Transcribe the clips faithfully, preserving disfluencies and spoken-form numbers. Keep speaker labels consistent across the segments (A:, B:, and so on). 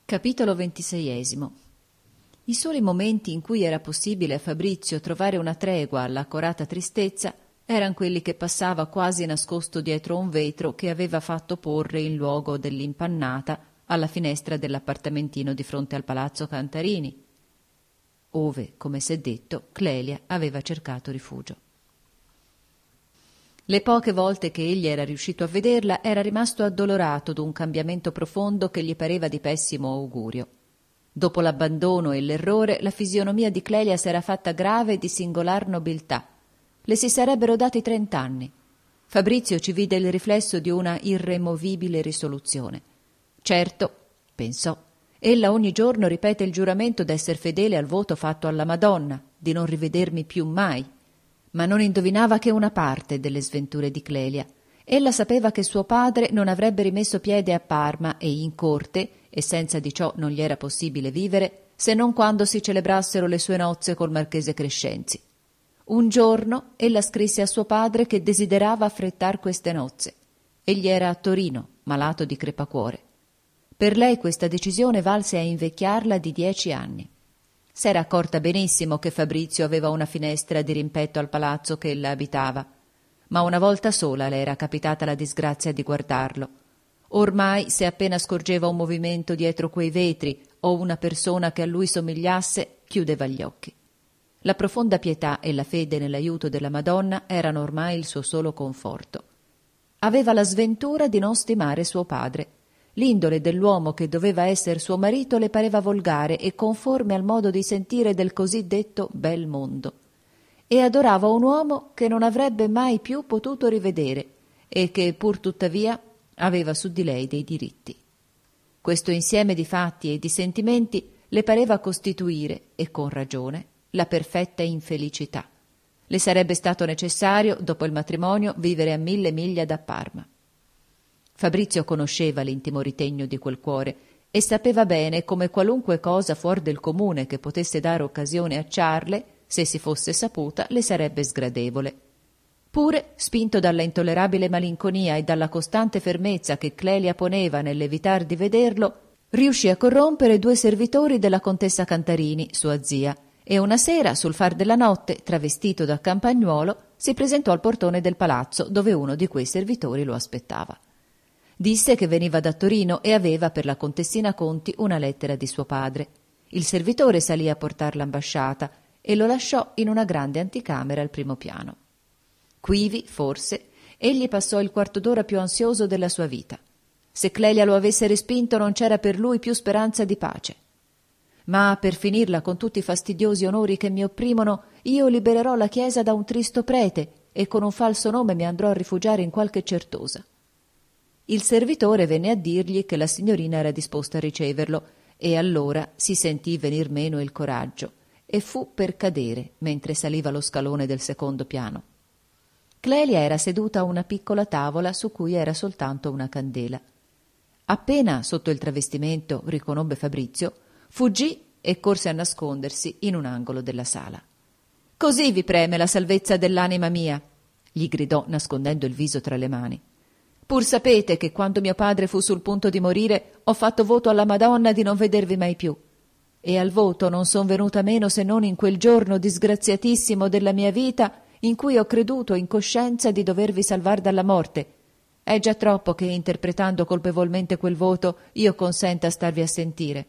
A: Capitolo ventiseiesimo. I soli momenti in cui era possibile a Fabrizio trovare una tregua all'accorata tristezza eran quelli che passava quasi nascosto dietro un vetro che aveva fatto porre in luogo dell'impannata alla finestra dell'appartamentino di fronte al palazzo Cantarini, ove, come s'è detto, Clelia aveva cercato rifugio. Le poche volte che egli era riuscito a vederla era rimasto addolorato d'un cambiamento profondo che gli pareva di pessimo augurio. Dopo l'abbandono e l'errore, la fisionomia di Clelia s'era fatta grave e di singolar nobiltà. Le si sarebbero dati trent'anni. Fabrizio ci vide il riflesso di una irremovibile risoluzione. Certo, pensò, ella ogni giorno ripete il giuramento d'esser fedele al voto fatto alla Madonna, di non rivedermi più mai. Ma non indovinava che una parte delle sventure di Clelia. Ella sapeva che suo padre non avrebbe rimesso piede a Parma e in corte, e senza di ciò non gli era possibile vivere, se non quando si celebrassero le sue nozze col marchese Crescenzi. Un giorno ella scrisse a suo padre che desiderava affrettar queste nozze. Egli era a Torino, malato di crepacuore. Per lei questa decisione valse a invecchiarla di dieci anni. S'era accorta benissimo che Fabrizio aveva una finestra di rimpetto al palazzo che ella abitava, ma una volta sola le era capitata la disgrazia di guardarlo. Ormai, se appena scorgeva un movimento dietro quei vetri o una persona che a lui somigliasse, chiudeva gli occhi. La profonda pietà e la fede nell'aiuto della Madonna erano ormai il suo solo conforto. Aveva la sventura di non stimare suo padre. L'indole dell'uomo che doveva essere suo marito le pareva volgare e conforme al modo di sentire del cosiddetto bel mondo. E adorava un uomo che non avrebbe mai più potuto rivedere e che, pur tuttavia, aveva su di lei dei diritti. Questo insieme di fatti e di sentimenti le pareva costituire, e con ragione, la perfetta infelicità. Le sarebbe stato necessario, dopo il matrimonio, vivere a mille miglia da Parma. Fabrizio conosceva l'intimo ritegno di quel cuore e sapeva bene come qualunque cosa fuor del comune che potesse dare occasione a Ciarle, se si fosse saputa, le sarebbe sgradevole. Pure, spinto dalla intollerabile malinconia e dalla costante fermezza che Clelia poneva nell'evitar di vederlo, riuscì a corrompere due servitori della contessa Cantarini, sua zia, e una sera, sul far della notte, travestito da campagnuolo, si presentò al portone del palazzo dove uno di quei servitori lo aspettava. Disse che veniva da Torino e aveva per la contessina Conti una lettera di suo padre. Il servitore salì a portar l'ambasciata e lo lasciò in una grande anticamera al primo piano. Quivi, forse, egli passò il quarto d'ora più ansioso della sua vita. Se Clelia lo avesse respinto non c'era per lui più speranza di pace. Ma per finirla con tutti i fastidiosi onori che mi opprimono, io libererò la chiesa da un tristo prete e con un falso nome mi andrò a rifugiare in qualche certosa. Il servitore venne a dirgli che la signorina era disposta a riceverlo e allora si sentì venir meno il coraggio e fu per cadere mentre saliva lo scalone del secondo piano. Clelia era seduta a una piccola tavola su cui era soltanto una candela. Appena sotto il travestimento riconobbe Fabrizio, fuggì e corse a nascondersi in un angolo della sala. «Così vi preme la salvezza dell'anima mia!» gli gridò nascondendo il viso tra le mani. «Pur sapete che quando mio padre fu sul punto di morire ho fatto voto alla Madonna di non vedervi mai più. E al voto non son venuta meno se non in quel giorno disgraziatissimo della mia vita in cui ho creduto in coscienza di dovervi salvar dalla morte. È già troppo che, interpretando colpevolmente quel voto, io consenta a starvi a sentire».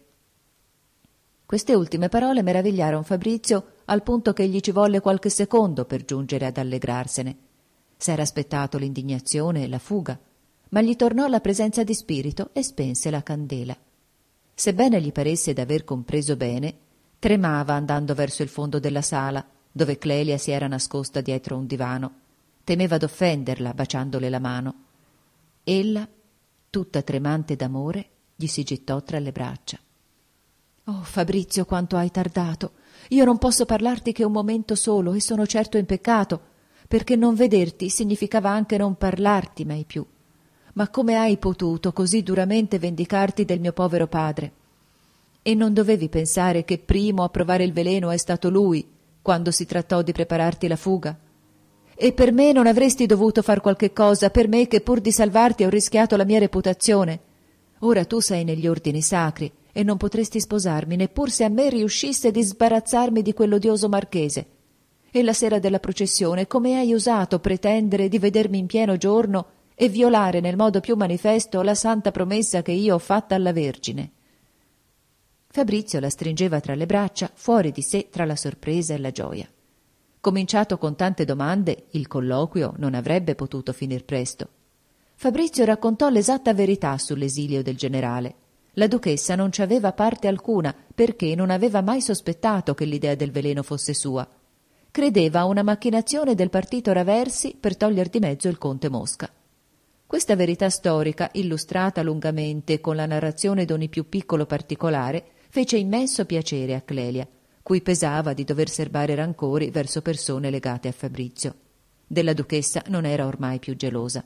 A: Queste ultime parole meravigliarono Fabrizio al punto che gli ci volle qualche secondo per giungere ad allegrarsene. S'era aspettato l'indignazione e la fuga, ma gli tornò la presenza di spirito e spense la candela. Sebbene gli paresse d'aver compreso bene, tremava andando verso il fondo della sala, dove Clelia si era nascosta dietro un divano. Temeva d'offenderla, baciandole la mano. Ella, tutta tremante d'amore, gli si gittò tra le braccia. «Oh, Fabrizio, quanto hai tardato! Io non posso parlarti che un momento solo e sono certo in peccato, perché non vederti significava anche non parlarti mai più. Ma come hai potuto così duramente vendicarti del mio povero padre? E non dovevi pensare che primo a provare il veleno è stato lui, quando si trattò di prepararti la fuga? E per me non avresti dovuto far qualche cosa, per me che pur di salvarti ho rischiato la mia reputazione? Ora tu sei negli ordini sacri e non potresti sposarmi neppur se a me riuscisse di sbarazzarmi di quell'odioso marchese. E la sera della processione come hai osato pretendere di vedermi in pieno giorno e violare nel modo più manifesto la santa promessa che io ho fatta alla Vergine?» Fabrizio la stringeva tra le braccia, fuori di sé tra la sorpresa e la gioia. Cominciato con tante domande, il colloquio non avrebbe potuto finir presto. Fabrizio raccontò l'esatta verità sull'esilio del generale. La duchessa non ci aveva parte alcuna, perché non aveva mai sospettato che l'idea del veleno fosse sua. Credeva a una macchinazione del partito Raversi per toglier di mezzo il conte Mosca. Questa verità storica, illustrata lungamente con la narrazione d'ogni più piccolo particolare, fece immenso piacere a Clelia, cui pesava di dover serbare rancori verso persone legate a Fabrizio. Della duchessa non era ormai più gelosa.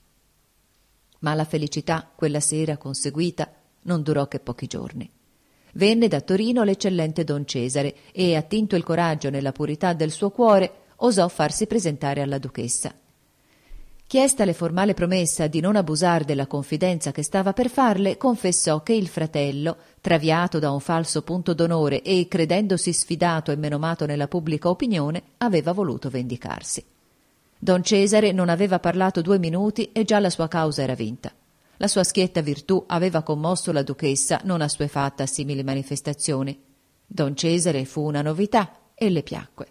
A: Ma la felicità, quella sera conseguita, non durò che pochi giorni. Venne da Torino l'eccellente Don Cesare e, attinto il coraggio nella purità del suo cuore, osò farsi presentare alla duchessa. Chiestale formale promessa di non abusar della confidenza che stava per farle, confessò che il fratello, traviato da un falso punto d'onore e credendosi sfidato e menomato nella pubblica opinione, aveva voluto vendicarsi. Don Cesare non aveva parlato due minuti e già la sua causa era vinta. La sua schietta virtù aveva commosso la duchessa, non assuefatta a simili manifestazioni. Don Cesare fu una novità e le piacque.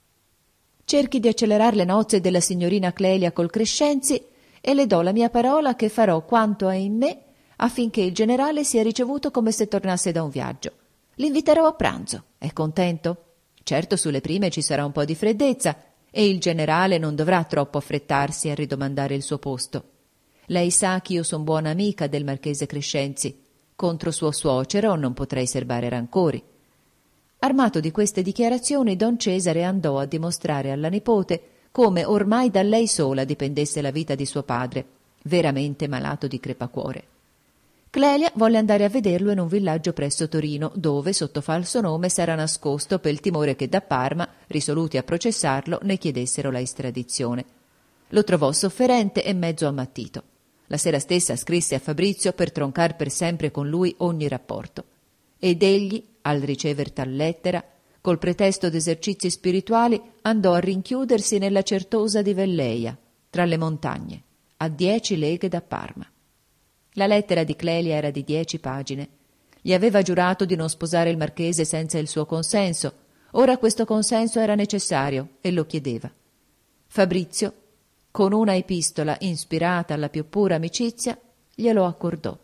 A: «Cerchi di accelerare le nozze della signorina Clelia col Crescenzi e le do la mia parola che farò quanto è in me affinché il generale sia ricevuto come se tornasse da un viaggio. L'inviterò a pranzo. È contento? Certo, sulle prime ci sarà un po' di freddezza e il generale non dovrà troppo affrettarsi a ridomandare il suo posto. Lei sa che io son buona amica del marchese Crescenzi. Contro suo suocero non potrei serbare rancori». Armato di queste dichiarazioni, Don Cesare andò a dimostrare alla nipote come ormai da lei sola dipendesse la vita di suo padre, veramente malato di crepacuore. Clelia volle andare a vederlo in un villaggio presso Torino, dove, sotto falso nome, s'era nascosto per il timore che da Parma, risoluti a processarlo, ne chiedessero la estradizione. Lo trovò sofferente e mezzo ammattito. La sera stessa scrisse a Fabrizio per troncar per sempre con lui ogni rapporto. Ed egli, al ricever tal lettera, col pretesto d'esercizi spirituali, andò a rinchiudersi nella certosa di Velleia, tra le montagne, a dieci leghe da Parma. La lettera di Clelia era di dieci pagine. Gli aveva giurato di non sposare il marchese senza il suo consenso. Ora questo consenso era necessario e lo chiedeva. Fabrizio, con una epistola ispirata alla più pura amicizia, glielo accordò.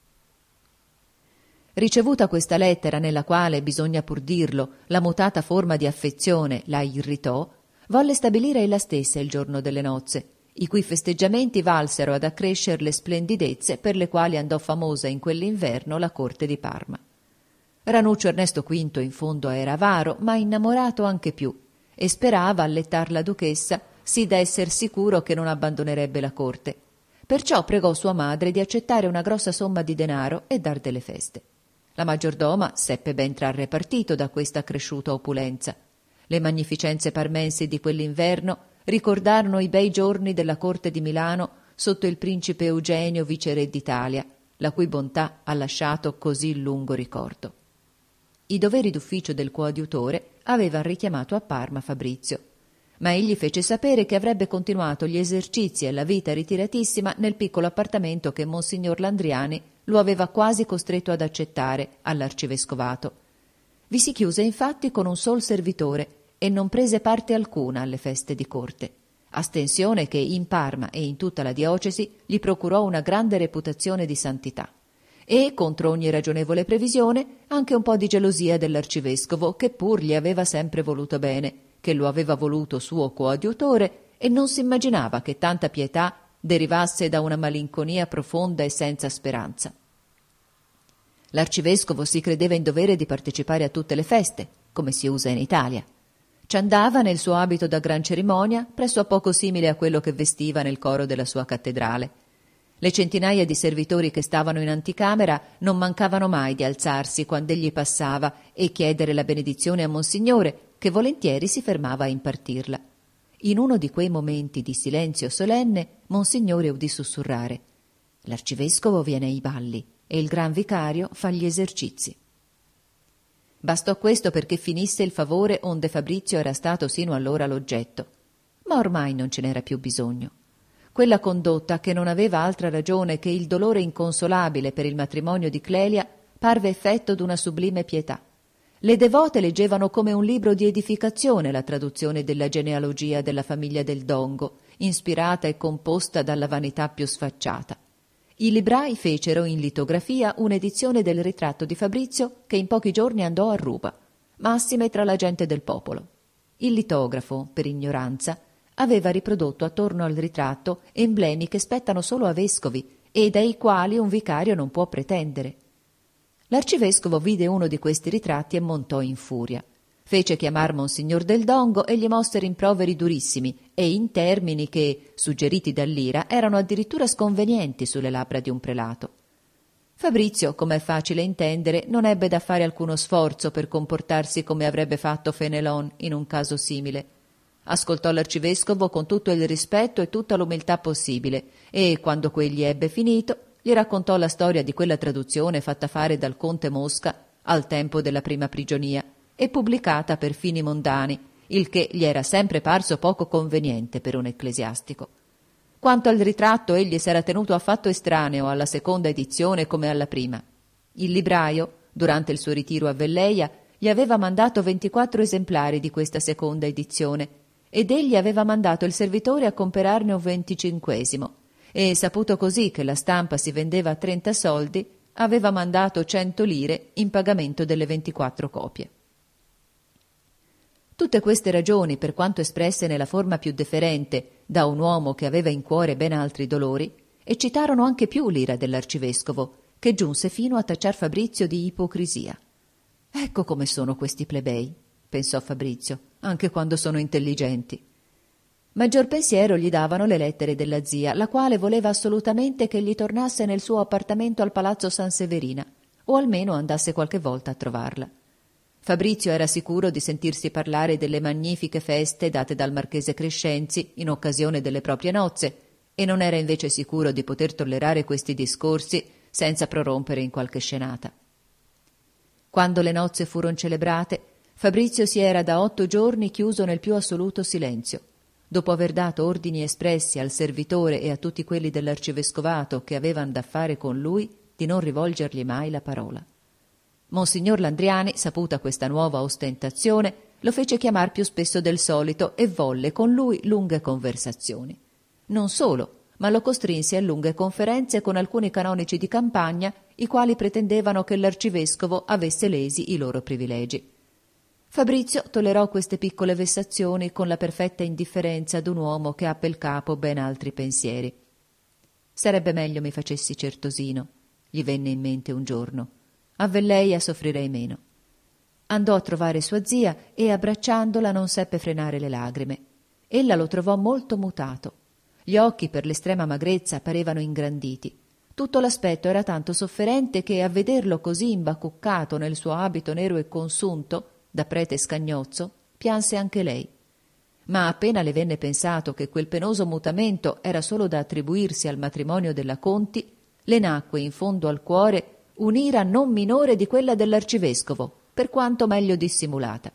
A: Ricevuta questa lettera, nella quale, bisogna pur dirlo, la mutata forma di affezione la irritò, volle stabilire ella stessa il giorno delle nozze, i cui festeggiamenti valsero ad accrescer le splendidezze per le quali andò famosa in quell'inverno la corte di Parma. Ranuccio Ernesto Quinto in fondo era avaro, ma innamorato anche più, e sperava allettar la duchessa sì da esser sicuro che non abbandonerebbe la corte. Perciò pregò sua madre di accettare una grossa somma di denaro e dar delle feste. La maggiordoma seppe ben trarre partito da questa accresciuta opulenza. Le magnificenze parmensi di quell'inverno ricordarono i bei giorni della corte di Milano sotto il principe Eugenio, viceré d'Italia, la cui bontà ha lasciato così lungo ricordo. I doveri d'ufficio del coadiutore avevano richiamato a Parma Fabrizio, ma egli fece sapere che avrebbe continuato gli esercizi e la vita ritiratissima nel piccolo appartamento che Monsignor Landriani lo aveva quasi costretto ad accettare all'arcivescovato. Vi si chiuse infatti con un sol servitore e non prese parte alcuna alle feste di corte, astensione che in Parma e in tutta la diocesi gli procurò una grande reputazione di santità e, contro ogni ragionevole previsione, anche un po' di gelosia dell'arcivescovo, che pur gli aveva sempre voluto bene, che lo aveva voluto suo coadiutore e non si immaginava che tanta pietà derivasse da una malinconia profonda e senza speranza. L'arcivescovo si credeva in dovere di partecipare a tutte le feste, come si usa in Italia. Ci andava nel suo abito da gran cerimonia, presso a poco simile a quello che vestiva nel coro della sua cattedrale. Le centinaia di servitori che stavano in anticamera non mancavano mai di alzarsi quando egli passava e chiedere la benedizione a Monsignore, che volentieri si fermava a impartirla. In uno di quei momenti di silenzio solenne, Monsignore udì sussurrare: «L'arcivescovo viene ai balli. e il gran vicario fa gli esercizi. Bastò questo perché finisse il favore onde Fabrizio era stato sino allora l'oggetto, ma ormai non ce n'era più bisogno. Quella condotta, che non aveva altra ragione che il dolore inconsolabile per il matrimonio di Clelia, parve effetto d'una sublime pietà. Le devote leggevano come un libro di edificazione la traduzione della genealogia della famiglia del Dongo, ispirata e composta dalla vanità più sfacciata. I librai fecero in litografia un'edizione del ritratto di Fabrizio che in pochi giorni andò a ruba, massime tra la gente del popolo. Il litografo, per ignoranza, aveva riprodotto attorno al ritratto emblemi che spettano solo a vescovi e dai quali un vicario non può pretendere. L'arcivescovo vide uno di questi ritratti e montò in furia. Fece chiamar Monsignor del Dongo e gli mosse rimproveri durissimi e in termini che, suggeriti dall'ira, erano addirittura sconvenienti sulle labbra di un prelato. Fabrizio, come è facile intendere, non ebbe da fare alcuno sforzo per comportarsi come avrebbe fatto Fenelon in un caso simile. Ascoltò l'arcivescovo con tutto il rispetto e tutta l'umiltà possibile e, quando quegli ebbe finito, gli raccontò la storia di quella traduzione fatta fare dal conte Mosca al tempo della prima prigionia e pubblicata per fini mondani, il che gli era sempre parso poco conveniente per un ecclesiastico. Quanto al ritratto, egli s'era tenuto affatto estraneo alla seconda edizione come alla prima. Il libraio, durante il suo ritiro a Velleia, gli aveva mandato ventiquattro esemplari di questa seconda edizione ed egli aveva mandato il servitore a comperarne un venticinquesimo e, saputo così che la stampa si vendeva a trenta soldi, aveva mandato cento lire in pagamento delle ventiquattro copie. Tutte queste ragioni, per quanto espresse nella forma più deferente da un uomo che aveva in cuore ben altri dolori, eccitarono anche più l'ira dell'arcivescovo, che giunse fino a tacciar Fabrizio di ipocrisia. «Ecco come sono questi plebei», pensò Fabrizio, «anche quando sono intelligenti». Maggior pensiero gli davano le lettere della zia, la quale voleva assolutamente che egli tornasse nel suo appartamento al palazzo Sanseverina, o almeno andasse qualche volta a trovarla. Fabrizio era sicuro di sentirsi parlare delle magnifiche feste date dal marchese Crescenzi in occasione delle proprie nozze e non era invece sicuro di poter tollerare questi discorsi senza prorompere in qualche scenata. Quando le nozze furono celebrate, Fabrizio si era da otto giorni chiuso nel più assoluto silenzio. Dopo aver dato ordini espressi al servitore e a tutti quelli dell'arcivescovato che avevano da fare con lui di non rivolgergli mai la parola. Monsignor Landriani, saputa questa nuova ostentazione, lo fece chiamar più spesso del solito e volle con lui lunghe conversazioni. Non solo, ma lo costrinse a lunghe conferenze con alcuni canonici di campagna, i quali pretendevano che l'arcivescovo avesse lesi i loro privilegi. Fabrizio tollerò queste piccole vessazioni con la perfetta indifferenza d'un uomo che ha pel capo ben altri pensieri. «Sarebbe meglio mi facessi certosino», gli venne in mente un giorno. «A Velleia soffrirei meno». Andò a trovare sua zia e, abbracciandola, non seppe frenare le lagrime. Ella lo trovò molto mutato. Gli occhi, per l'estrema magrezza, parevano ingranditi. Tutto l'aspetto era tanto sofferente che, a vederlo così imbacuccato nel suo abito nero e consunto, da prete scagnozzo, pianse anche lei. Ma appena le venne pensato che quel penoso mutamento era solo da attribuirsi al matrimonio della Conti, le nacque in fondo al cuore un'ira non minore di quella dell'arcivescovo, per quanto meglio dissimulata.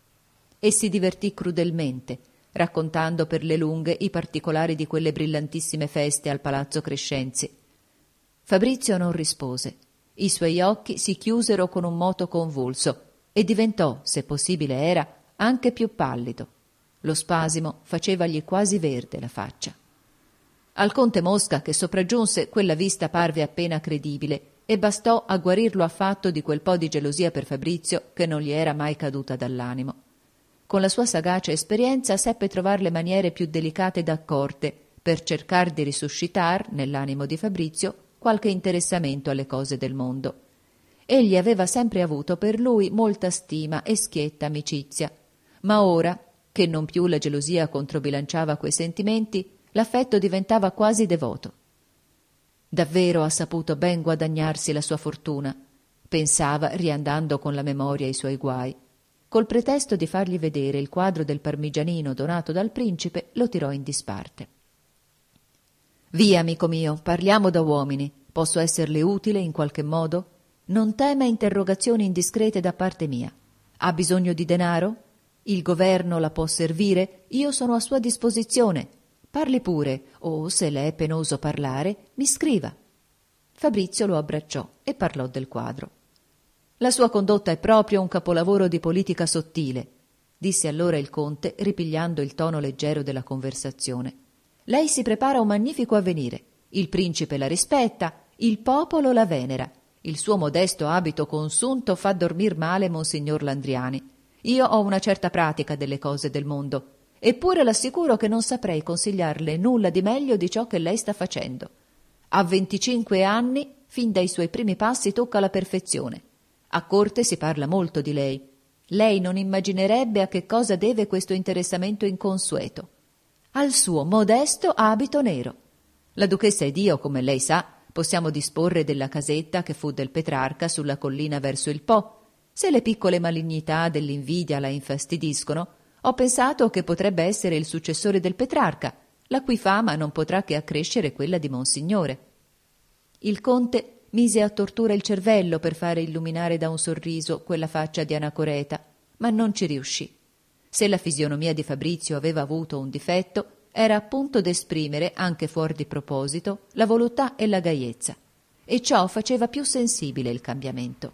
A: E si divertì crudelmente, raccontando per le lunghe i particolari di quelle brillantissime feste al palazzo Crescenzi. Fabrizio non rispose. I suoi occhi si chiusero con un moto convulso e diventò, se possibile era, anche più pallido. Lo spasimo facevagli quasi verde la faccia. Al conte Mosca, che sopraggiunse, quella vista parve appena credibile e bastò a guarirlo affatto di quel po' di gelosia per Fabrizio che non gli era mai caduta dall'animo. Con la sua sagacia esperienza seppe trovar le maniere più delicate ed accorte per cercar di risuscitar, nell'animo di Fabrizio, qualche interessamento alle cose del mondo. Egli aveva sempre avuto per lui molta stima e schietta amicizia, ma ora, che non più la gelosia controbilanciava quei sentimenti, l'affetto diventava quasi devoto. Davvero ha saputo ben guadagnarsi la sua fortuna, pensava riandando con la memoria ai suoi guai. Col pretesto di fargli vedere il quadro del Parmigianino donato dal principe, lo tirò in disparte. «Via, amico mio, parliamo da uomini», Posso esserle utile in qualche modo? Non tema interrogazioni indiscrete da parte mia. Ha bisogno di denaro? Il governo la può servire? Io sono a sua disposizione. Parli pure, o, se le è penoso parlare, mi scriva. Fabrizio lo abbracciò e parlò del quadro. La sua condotta è proprio un capolavoro di politica sottile, disse allora il conte, ripigliando il tono leggero della conversazione. Lei si prepara un magnifico avvenire. Il principe la rispetta, il popolo la venera. Il suo modesto abito consunto fa dormir male monsignor Landriani. Io ho una certa pratica delle cose del mondo, eppure l'assicuro che non saprei consigliarle nulla di meglio di ciò che lei sta facendo. A venticinque anni, fin dai suoi primi passi, tocca la perfezione. A corte si parla molto di lei. Lei non immaginerebbe a che cosa deve questo interessamento inconsueto. Al suo modesto abito nero. La duchessa ed io, come lei sa, possiamo disporre della casetta che fu del Petrarca sulla collina verso il Po. Se le piccole malignità dell'invidia la infastidiscono, ho pensato che potrebbe essere il successore del Petrarca, la cui fama non potrà che accrescere quella di Monsignore. Il conte mise a tortura il cervello per fare illuminare da un sorriso quella faccia di anacoreta, ma non ci riuscì. Se la fisionomia di Fabrizio aveva avuto un difetto, era appunto d'esprimere, anche fuori di proposito, la voluttà e la gaiezza, e ciò faceva più sensibile il cambiamento.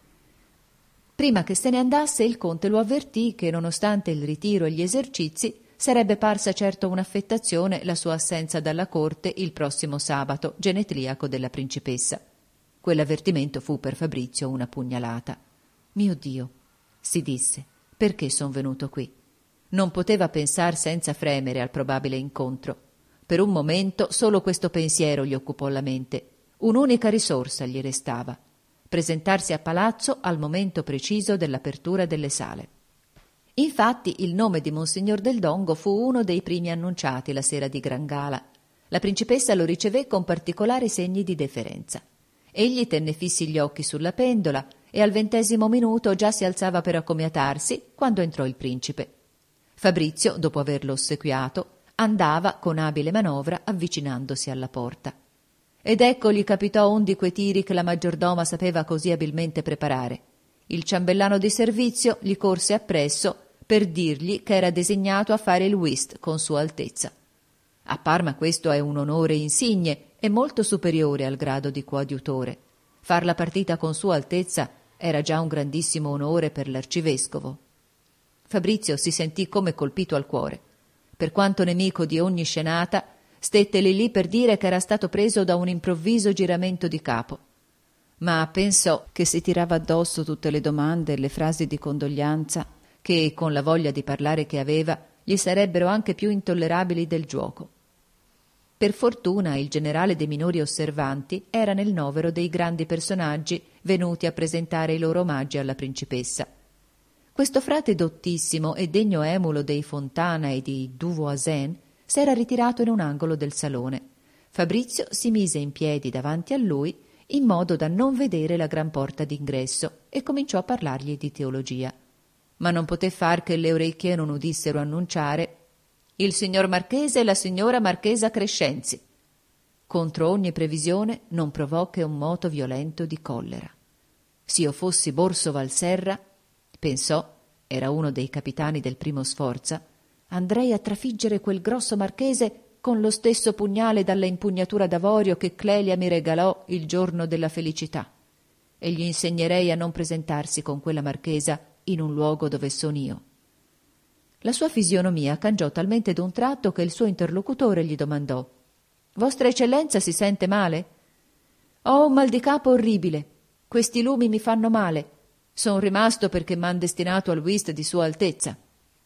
A: Prima che se ne andasse, il conte lo avvertì che, nonostante il ritiro e gli esercizi, sarebbe parsa certo un'affettazione la sua assenza dalla corte il prossimo sabato, genetriaco della principessa. Quell'avvertimento fu per Fabrizio una pugnalata. «Mio Dio», si disse, «perché son venuto qui?» Non poteva pensar senza fremere al probabile incontro. Per un momento solo questo pensiero gli occupò la mente. Un'unica risorsa gli restava: presentarsi a palazzo al momento preciso dell'apertura delle sale. Infatti il nome di Monsignor del Dongo fu uno dei primi annunciati la sera di Gran Gala. La principessa lo ricevé con particolari segni di deferenza. Egli tenne fissi gli occhi sulla pendola e al ventesimo minuto già si alzava per accomiatarsi quando entrò il principe. Fabrizio, dopo averlo ossequiato, andava con abile manovra avvicinandosi alla porta. Ed ecco gli capitò un di quei tiri che la maggiordoma sapeva così abilmente preparare. Il ciambellano di servizio gli corse appresso per dirgli che era designato a fare il whist con Sua Altezza. A Parma questo è un onore insigne e molto superiore al grado di coadiutore. Far la partita con Sua Altezza era già un grandissimo onore per l'arcivescovo. Fabrizio si sentì come colpito al cuore. Per quanto nemico di ogni scenata, stette lì lì per dire che era stato preso da un improvviso giramento di capo. Ma pensò che si tirava addosso tutte le domande e le frasi di condoglianza che, con la voglia di parlare che aveva, gli sarebbero anche più intollerabili del giuoco. Per fortuna il generale dei minori osservanti era nel novero dei grandi personaggi venuti a presentare i loro omaggi alla principessa. Questo frate dottissimo e degno emulo dei Fontana e di Duvoisin s'era ritirato in un angolo del salone. Fabrizio si mise in piedi davanti a lui in modo da non vedere la gran porta d'ingresso e cominciò a parlargli di teologia. Ma non poté far che le orecchie non udissero annunciare «Il signor Marchese e la signora Marchesa Crescenzi». Contro ogni previsione non provò che un moto violento di collera. «S'io fossi Borso Valserra», pensò, era uno dei capitani del primo Sforza, «andrei a trafiggere quel grosso marchese con lo stesso pugnale dalla impugnatura d'avorio che Clelia mi regalò il giorno della felicità, e gli insegnerei a non presentarsi con quella marchesa in un luogo dove son io». La sua fisionomia cangiò talmente d'un tratto che il suo interlocutore gli domandò: «Vostra eccellenza si sente male?» «Ho un mal di capo orribile. Questi lumi mi fanno male. Son rimasto perché m'han destinato al whist di Sua Altezza».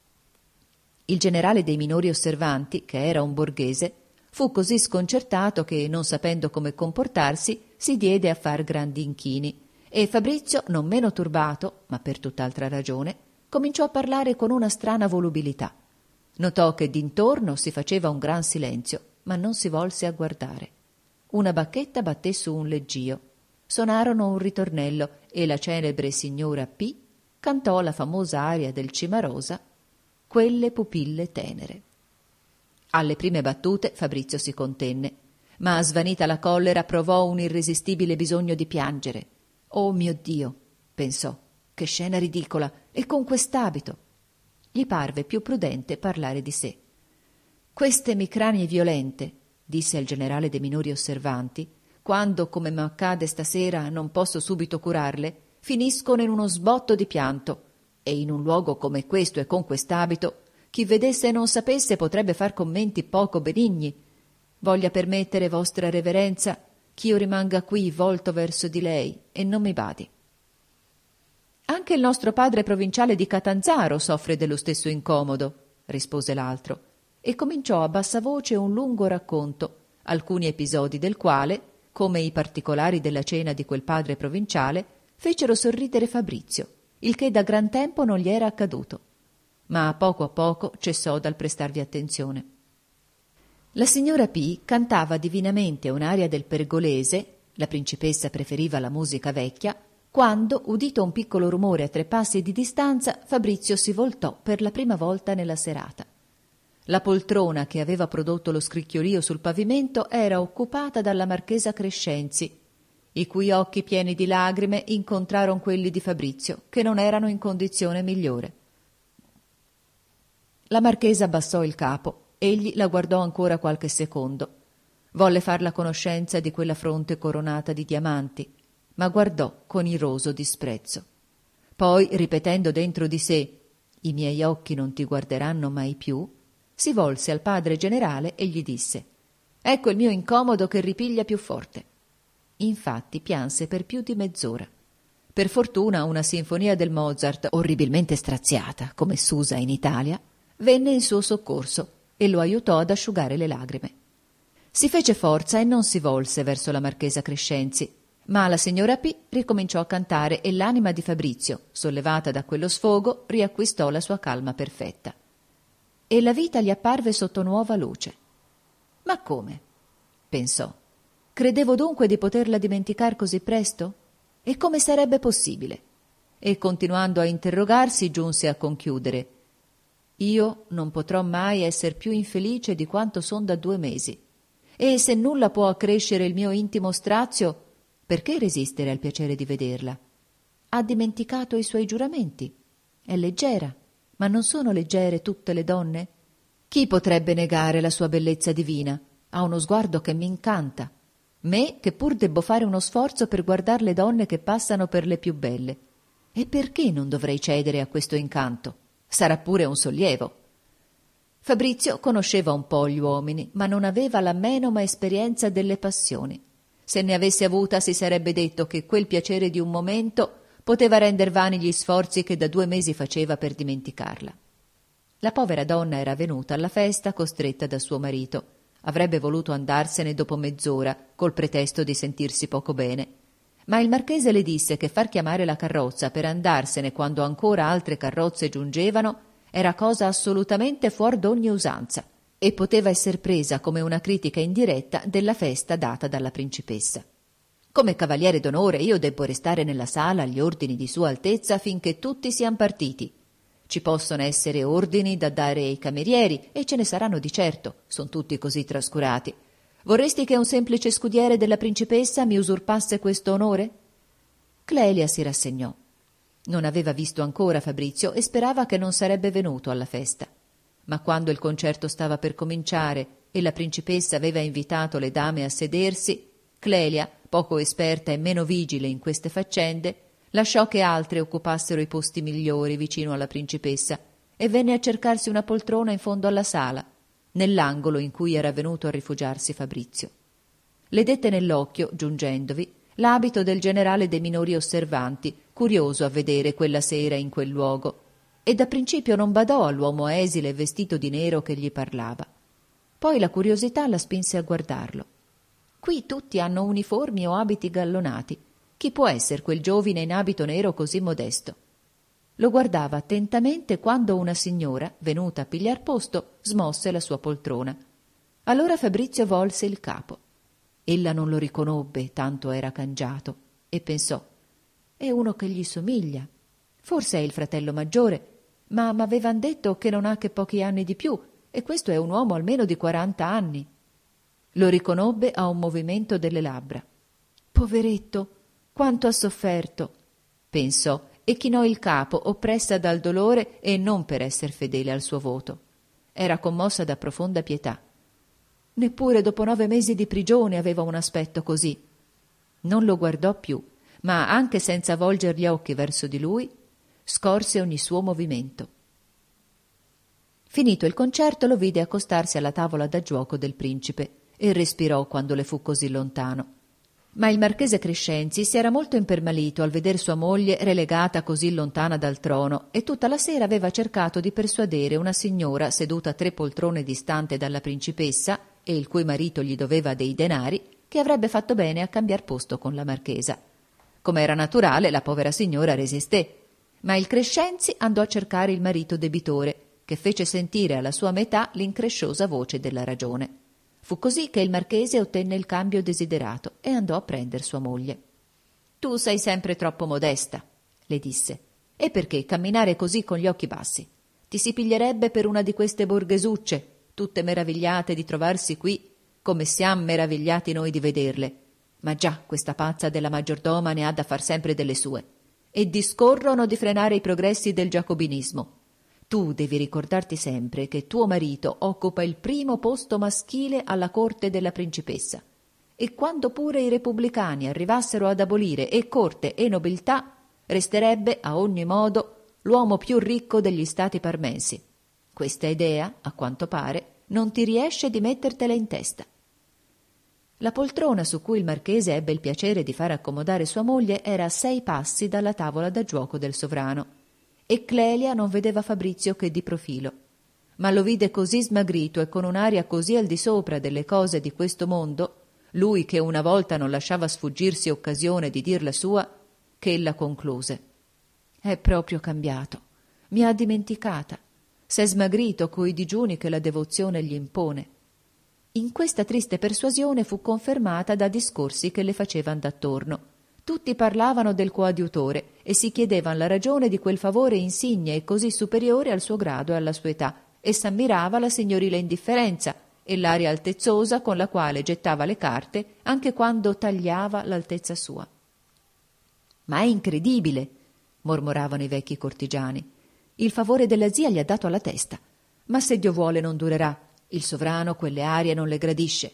A: Il generale dei minori osservanti, che era un borghese, fu così sconcertato che, non sapendo come comportarsi, si diede a far grandi inchini, e Fabrizio, non meno turbato, ma per tutt'altra ragione, cominciò a parlare con una strana volubilità. Notò che d'intorno si faceva un gran silenzio, ma non si volse a guardare. Una bacchetta batté su un leggio. Sonarono un ritornello e la celebre signora P cantò la famosa aria del Cimarosa, «Quelle pupille tenere». Alle prime battute Fabrizio si contenne, ma svanita la collera provò un irresistibile bisogno di piangere. «Oh mio Dio!» pensò, «che scena ridicola! E con quest'abito!» Gli parve più prudente parlare di sé. «Queste emicranie violente», disse al generale dei minori osservanti, «quando, come m'accade stasera, non posso subito curarle, finiscono in uno sbotto di pianto, e in un luogo come questo e con quest'abito, chi vedesse e non sapesse potrebbe far commenti poco benigni. Voglia permettere, vostra reverenza, ch'io rimanga qui volto verso di lei e non mi badi». «Anche il nostro padre provinciale di Catanzaro soffre dello stesso incomodo», rispose l'altro, e cominciò a bassa voce un lungo racconto, alcuni episodi del quale, come i particolari della cena di quel padre provinciale, fecero sorridere Fabrizio, il che da gran tempo non gli era accaduto, ma a poco a poco cessò dal prestarvi attenzione. La signora P. cantava divinamente un'aria del Pergolese, la principessa preferiva la musica vecchia, quando, udito un piccolo rumore a tre passi di distanza, Fabrizio si voltò per la prima volta nella serata. La poltrona che aveva prodotto lo scricchiolio sul pavimento era occupata dalla marchesa Crescenzi, i cui occhi pieni di lagrime incontrarono quelli di Fabrizio, che non erano in condizione migliore. La marchesa abbassò il capo. Egli la guardò ancora qualche secondo. Volle far la conoscenza di quella fronte coronata di diamanti, ma guardò con iroso disprezzo. Poi, ripetendo dentro di sé «I miei occhi non ti guarderanno mai più», si volse al padre generale e gli disse «Ecco il mio incomodo che ripiglia più forte». Infatti pianse per più di mezz'ora. Per fortuna una sinfonia del Mozart, orribilmente straziata, come s'usa in Italia, venne in suo soccorso e lo aiutò ad asciugare le lagrime. Si fece forza e non si volse verso la marchesa Crescenzi, ma la signora P. ricominciò a cantare e l'anima di Fabrizio, sollevata da quello sfogo, riacquistò la sua calma perfetta. E la vita gli apparve sotto nuova luce. «Ma come?» pensò. «Credevo dunque di poterla dimenticar così presto? E come sarebbe possibile?» E continuando a interrogarsi giunse a conchiudere: «Io non potrò mai esser più infelice di quanto son da due mesi. E se nulla può accrescere il mio intimo strazio, perché resistere al piacere di vederla? Ha dimenticato i suoi giuramenti. È leggera, ma non sono leggere tutte le donne? Chi potrebbe negare la sua bellezza divina? Ha uno sguardo che mi incanta. Me, che pur debbo fare uno sforzo per guardar le donne che passano per le più belle. E perché non dovrei cedere a questo incanto? Sarà pure un sollievo». Fabrizio conosceva un po' gli uomini, ma non aveva la menoma esperienza delle passioni. Se ne avesse avuta si sarebbe detto che quel piacere di un momento poteva render vani gli sforzi che da due mesi faceva per dimenticarla. La povera donna era venuta alla festa costretta da suo marito. Avrebbe voluto andarsene dopo mezz'ora, col pretesto di sentirsi poco bene. Ma il marchese le disse che far chiamare la carrozza per andarsene quando ancora altre carrozze giungevano era cosa assolutamente fuor d'ogni usanza e poteva esser presa come una critica indiretta della festa data dalla principessa. «Come cavaliere d'onore io debbo restare nella sala agli ordini di Sua Altezza finché tutti sian partiti. Ci possono essere ordini da dare ai camerieri, e ce ne saranno di certo, son tutti così trascurati. Vorresti che un semplice scudiere della principessa mi usurpasse questo onore?» Clelia si rassegnò. Non aveva visto ancora Fabrizio e sperava che non sarebbe venuto alla festa. Ma quando il concerto stava per cominciare e la principessa aveva invitato le dame a sedersi, Clelia, poco esperta e meno vigile in queste faccende, lasciò che altre occupassero i posti migliori vicino alla principessa e venne a cercarsi una poltrona in fondo alla sala, nell'angolo in cui era venuto a rifugiarsi Fabrizio. Le dette nell'occhio, giungendovi, l'abito del generale dei minori osservanti, curioso a vedere quella sera in quel luogo, e da principio non badò all'uomo esile e vestito di nero che gli parlava. Poi la curiosità la spinse a guardarlo. Qui tutti hanno uniformi o abiti gallonati. Chi può esser quel giovine in abito nero così modesto? Lo guardava attentamente quando una signora, venuta a pigliar posto, smosse la sua poltrona. Allora Fabrizio volse il capo. Ella non lo riconobbe, tanto era cangiato, e pensò: è uno che gli somiglia. Forse è il fratello maggiore, ma m'avevan detto che non ha che pochi anni di più, e questo è un uomo almeno di quaranta anni. Lo riconobbe a un movimento delle labbra. «Poveretto, quanto ha sofferto!» pensò, e chinò il capo, oppressa dal dolore e non per esser fedele al suo voto. Era commossa da profonda pietà. Neppure dopo nove mesi di prigione aveva un aspetto così. Non lo guardò più, ma anche senza volger gli occhi verso di lui, scorse ogni suo movimento. Finito il concerto, lo vide accostarsi alla tavola da giuoco del principe e respirò quando le fu così lontano. Ma il marchese Crescenzi si era molto impermalito al veder sua moglie relegata così lontana dal trono e tutta la sera aveva cercato di persuadere una signora seduta tre poltrone distante dalla principessa e il cui marito gli doveva dei denari che avrebbe fatto bene a cambiar posto con la marchesa. Come era naturale, la povera signora resisté, ma il Crescenzi andò a cercare il marito debitore, che fece sentire alla sua metà l'incresciosa voce della ragione. Fu così che il marchese ottenne il cambio desiderato e andò a prender sua moglie. «Tu sei sempre troppo modesta», le disse. «E perché camminare così con gli occhi bassi? Ti si piglierebbe per una di queste borghesucce, tutte meravigliate di trovarsi qui, come siam meravigliati noi di vederle. Ma già questa pazza della maggiordoma ne ha da far sempre delle sue. E discorrono di frenare i progressi del giacobinismo. Tu devi ricordarti sempre che tuo marito occupa il primo posto maschile alla corte della principessa, e quando pure i repubblicani arrivassero ad abolire e corte e nobiltà, resterebbe a ogni modo l'uomo più ricco degli stati parmensi. Questa idea, a quanto pare, non ti riesce di mettertela in testa». La poltrona su cui il marchese ebbe il piacere di far accomodare sua moglie era a sei passi dalla tavola da giuoco del sovrano, e Clelia non vedeva Fabrizio che di profilo, ma lo vide così smagrito e con un'aria così al di sopra delle cose di questo mondo, lui che una volta non lasciava sfuggirsi occasione di dir la sua, che ella concluse: «È proprio cambiato, mi ha dimenticata, s'è smagrito coi digiuni che la devozione gli impone». In questa triste persuasione fu confermata da discorsi che le facevan d'attorno. Tutti parlavano del coadiutore e si chiedevan la ragione di quel favore insigne e così superiore al suo grado e alla sua età, e s'ammirava la signorile indifferenza e l'aria altezzosa con la quale gettava le carte anche quando tagliava l'altezza sua. «Ma è incredibile», mormoravano i vecchi cortigiani. «Il favore della zia gli ha dato alla testa. Ma se Dio vuole non durerà. Il sovrano quelle arie non le gradisce».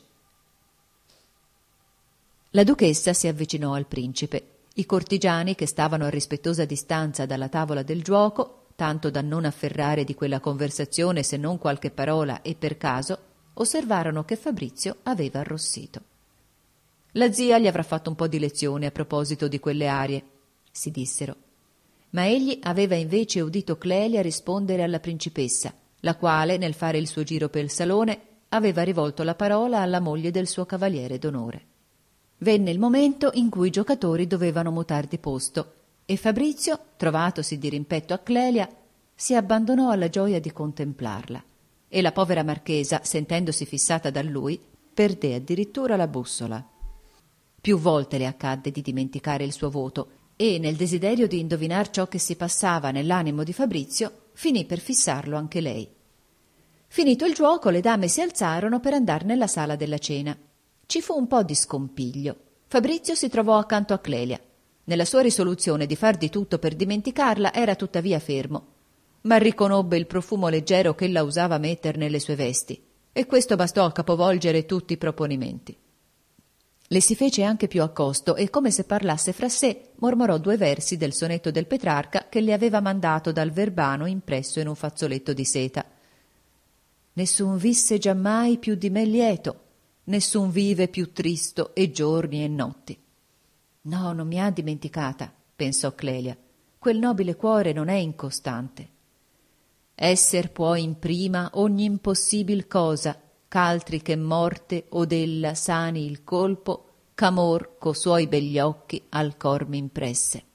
A: La duchessa si avvicinò al principe. I cortigiani, che stavano a rispettosa distanza dalla tavola del giuoco, tanto da non afferrare di quella conversazione se non qualche parola e per caso, osservarono che Fabrizio aveva arrossito. «La zia gli avrà fatto un po' di lezione a proposito di quelle arie», si dissero. Ma egli aveva invece udito Clelia rispondere alla principessa, la quale, nel fare il suo giro per il salone, aveva rivolto la parola alla moglie del suo cavaliere d'onore. Venne il momento in cui i giocatori dovevano mutar di posto e Fabrizio, trovatosi di rimpetto a Clelia, si abbandonò alla gioia di contemplarla, e la povera marchesa, sentendosi fissata da lui, perdé addirittura la bussola. Più volte le accadde di dimenticare il suo voto e, nel desiderio di indovinar ciò che si passava nell'animo di Fabrizio, finì per fissarlo anche lei. Finito il giuoco, le dame si alzarono per andar nella sala della cena. Ci fu un po' di scompiglio. Fabrizio si trovò accanto a Clelia. Nella sua risoluzione di far di tutto per dimenticarla era tuttavia fermo, ma riconobbe il profumo leggero che ella usava metter nelle sue vesti, e questo bastò a capovolgere tutti i proponimenti. Le si fece anche più accosto e, come se parlasse fra sé, mormorò due versi del sonetto del Petrarca che le aveva mandato dal Verbano impresso in un fazzoletto di seta. «Nessun visse giammai più di me lieto, nessun vive più tristo e giorni e notti». «No, non mi ha dimenticata», pensò Clelia. «Quel nobile cuore non è incostante. Esser può in prima ogni impossibil cosa, ch'altri che morte od ella sani il colpo, ch'amor co suoi begli occhi al cor m'impresse».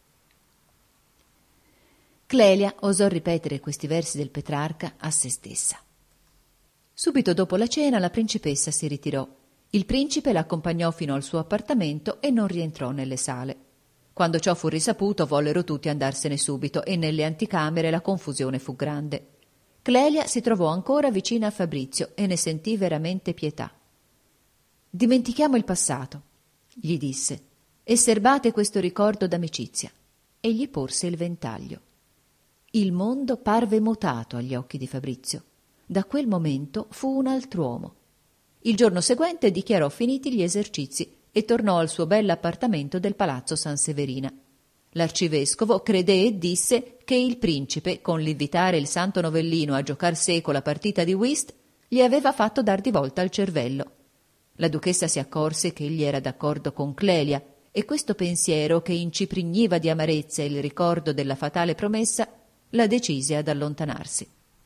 A: Clelia osò ripetere questi versi del Petrarca a se stessa. Subito dopo la cena la principessa si ritirò. Il principe l'accompagnò fino al suo appartamento e non rientrò nelle sale. Quando ciò fu risaputo, vollero tutti andarsene subito e nelle anticamere la confusione fu grande. Clelia si trovò ancora vicina a Fabrizio e ne sentì veramente pietà. Dimentichiamo il passato, gli disse, e serbate questo ricordo d'amicizia. E gli porse il ventaglio. Il mondo parve mutato agli occhi di Fabrizio. Da quel momento fu un altr'uomo. Il giorno seguente dichiarò finiti gli esercizi e tornò al suo bell'appartamento del palazzo Sanseverina. L'arcivescovo credé e disse che il principe, con l'invitare il santo novellino a giocar seco la partita di whist, gli aveva fatto dar di volta al cervello. La duchessa si accorse che egli era d'accordo con Clelia, e questo pensiero, che inciprigniva di amarezza il ricordo della fatale promessa, la decise ad allontanarsi.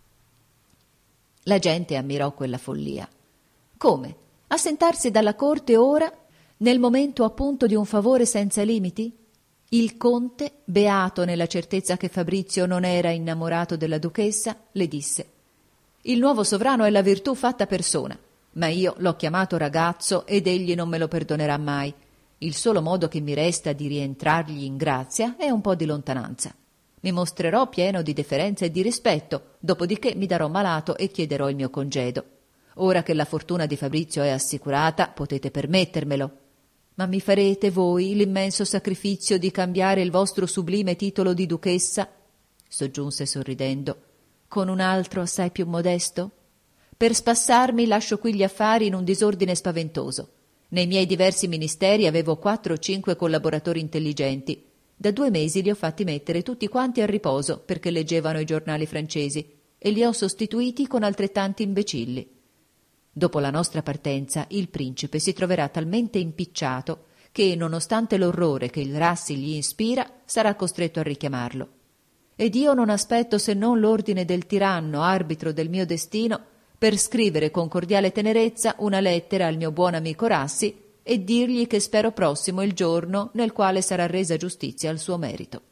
A: La gente ammirò quella follia. Come? Assentarsi dalla corte ora, nel momento appunto di un favore senza limiti? Il conte, beato nella certezza che Fabrizio non era innamorato della duchessa, le disse: «Il nuovo sovrano è la virtù fatta persona, ma io l'ho chiamato ragazzo ed egli non me lo perdonerà mai. Il solo modo che mi resta di rientrargli in grazia è un po' di lontananza. Mi mostrerò pieno di deferenza e di rispetto, dopodiché mi darò malato e chiederò il mio congedo. Ora che la fortuna di Fabrizio è assicurata, potete permettermelo. Ma mi farete voi l'immenso sacrificio di cambiare il vostro sublime titolo di duchessa?» soggiunse sorridendo, «con un altro assai più modesto? Per spassarmi lascio qui gli affari in un disordine spaventoso. Nei miei diversi ministeri avevo quattro o cinque collaboratori intelligenti. Da due mesi li ho fatti mettere tutti quanti a riposo perché leggevano i giornali francesi e li ho sostituiti con altrettanti imbecilli. Dopo la nostra partenza il principe si troverà talmente impicciato che, nonostante l'orrore che il Rassi gli ispira, sarà costretto a richiamarlo. Ed io non aspetto se non l'ordine del tiranno, arbitro del mio destino, per scrivere con cordiale tenerezza una lettera al mio buon amico Rassi e dirgli che spero prossimo il giorno nel quale sarà resa giustizia al suo merito.